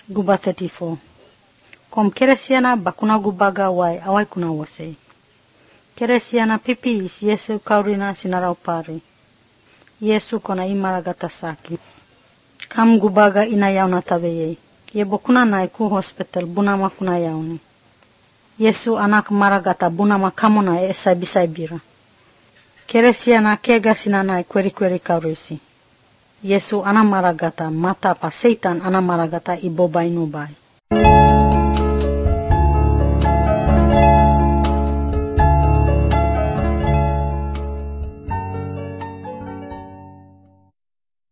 Guba 34. Kom keresiana bakuna gubaga wai awai kuna wase. Keresiana pipi is Yesu kaurina sinarau pari. Yesu kona imaragata saki. Kam gubaga ina yauna tabeye. Ye bokuna nai ku hospital bunama kuna yauni. Yesu anak maragata bunama kamona esa bisai bira. Keresiana kega sinanai kweri kaurisi. Yesu ana maragata mata pa Satan ana maragata ibobai nubai.